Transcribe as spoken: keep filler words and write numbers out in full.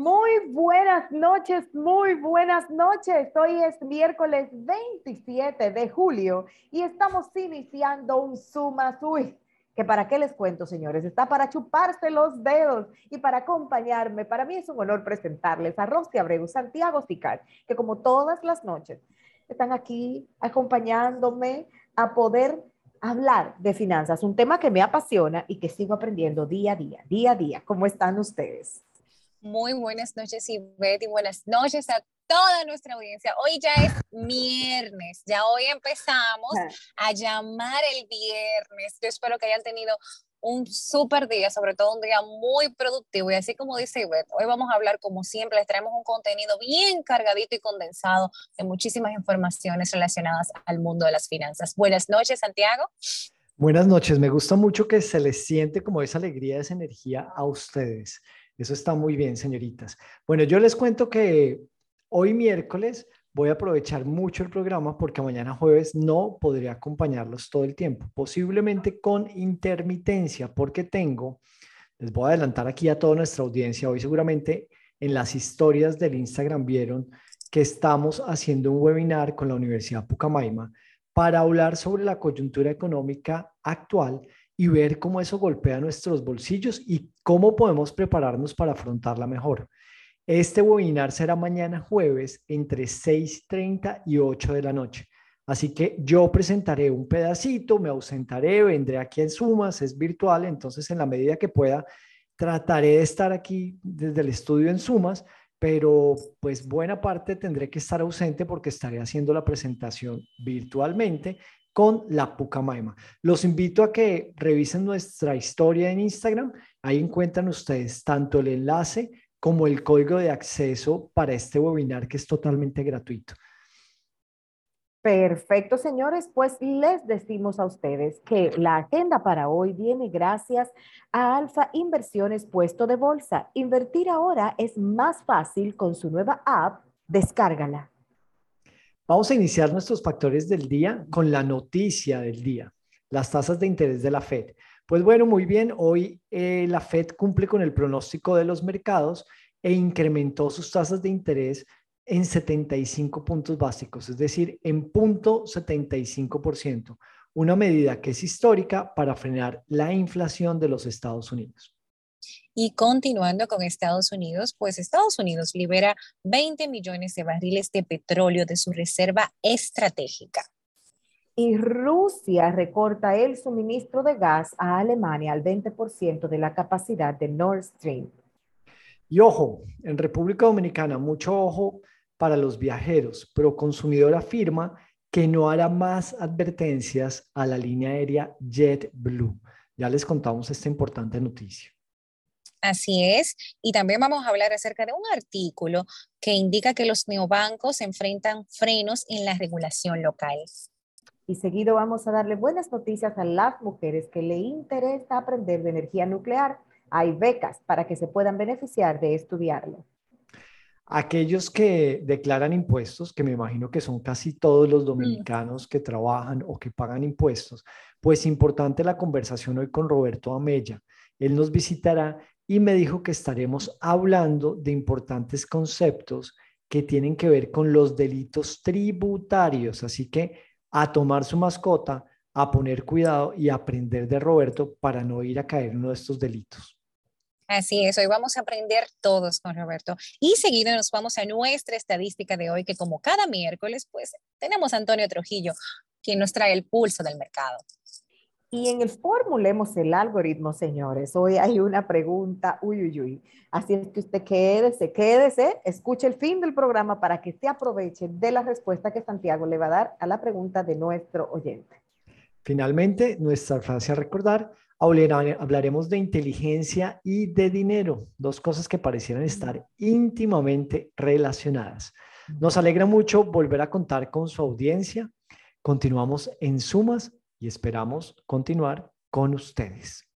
Muy buenas noches, muy buenas noches. Hoy es miércoles veintisiete de julio y estamos iniciando un Sumas. Uy, que para qué les cuento, señores, está para chuparse los dedos y para acompañarme. Para mí es un honor presentarles a Rosy Abreu, Santiago Sicar, que como todas las noches están aquí acompañándome a poder hablar de finanzas, un tema que me apasiona y que sigo aprendiendo día a día, día a día. ¿Cómo están ustedes? Muy buenas noches, Ivette, y buenas noches a toda nuestra audiencia. Hoy ya es viernes, ya hoy empezamos a llamar el viernes. Yo espero que hayan tenido un súper día, sobre todo un día muy productivo. Y así como dice Ivette, hoy vamos a hablar, como siempre, les traemos un contenido bien cargadito y condensado de muchísimas informaciones relacionadas al mundo de las finanzas. Buenas noches, Santiago. Buenas noches, me gusta mucho que se les siente como esa alegría, esa energía a ustedes. Eso está muy bien, señoritas. Bueno, yo les cuento que hoy miércoles voy a aprovechar mucho el programa porque mañana jueves no podré acompañarlos todo el tiempo, posiblemente con intermitencia, porque tengo, les voy a adelantar aquí a toda nuestra audiencia, hoy seguramente en las historias del Instagram vieron que estamos haciendo un webinar con la Universidad Pucamaima para hablar sobre la coyuntura económica actual y ver cómo eso golpea nuestros bolsillos y cómo podemos prepararnos para afrontarla mejor. Este webinar será mañana jueves entre seis y treinta y ocho de la noche. Así que yo presentaré un pedacito, me ausentaré, vendré aquí en Sumas, es virtual, entonces en la medida que pueda trataré de estar aquí desde el estudio en Sumas, pero pues buena parte tendré que estar ausente porque estaré haciendo la presentación virtualmente con la Pucamaima. Los invito a que revisen nuestra historia en Instagram. Ahí encuentran ustedes tanto el enlace como el código de acceso para este webinar que es totalmente gratuito. Perfecto, señores, pues les decimos a ustedes que la agenda para hoy viene gracias a Alfa Inversiones Puesto de Bolsa. Invertir ahora es más fácil con su nueva app, descárgala. Vamos a iniciar nuestros factores del día con la noticia del día, las tasas de interés de la Fed. Pues bueno, muy bien, hoy eh, la Fed cumple con el pronóstico de los mercados e incrementó sus tasas de interés en setenta y cinco puntos básicos, es decir, en punto setenta y cinco por ciento, una medida que es histórica para frenar la inflación de los Estados Unidos. Y continuando con Estados Unidos, pues Estados Unidos libera veinte millones de barriles de petróleo de su reserva estratégica. Y Rusia recorta el suministro de gas a Alemania al veinte por ciento de la capacidad de Nord Stream. Y ojo, en República Dominicana, mucho ojo para los viajeros. Proconsumidor afirma que no hará más advertencias a la línea aérea JetBlue. Ya les contamos esta importante noticia. Así es, y también vamos a hablar acerca de un artículo que indica que los neobancos enfrentan frenos en la regulación local. Y seguido vamos a darle buenas noticias a las mujeres que le interesa aprender de energía nuclear. Hay becas para que se puedan beneficiar de estudiarlo. Aquellos que declaran impuestos, que me imagino que son casi todos los dominicanos que trabajan o que pagan impuestos, pues importante la conversación hoy con Roberto Amella. Él nos visitará y me dijo que estaremos hablando de importantes conceptos que tienen que ver con los delitos tributarios. Así que a tomar su mascota, a poner cuidado y a aprender de Roberto para no ir a caer en uno de estos delitos. Así es, hoy vamos a aprender todos con Roberto. Y seguido nos vamos a nuestra estadística de hoy, que como cada miércoles, pues tenemos a Antonio Trujillo, quien nos trae el pulso del mercado. Y en el formulemos el algoritmo, señores. Hoy hay una pregunta, uy, uy, uy. Así es que usted quédese, quédese, escuche el fin del programa para que se aproveche de la respuesta que Santiago le va a dar a la pregunta de nuestro oyente. Finalmente, nuestra frase a recordar, hablaremos de inteligencia y de dinero, dos cosas que parecieran estar íntimamente relacionadas. Nos alegra mucho volver a contar con su audiencia. Continuamos en Sumas y esperamos continuar con ustedes.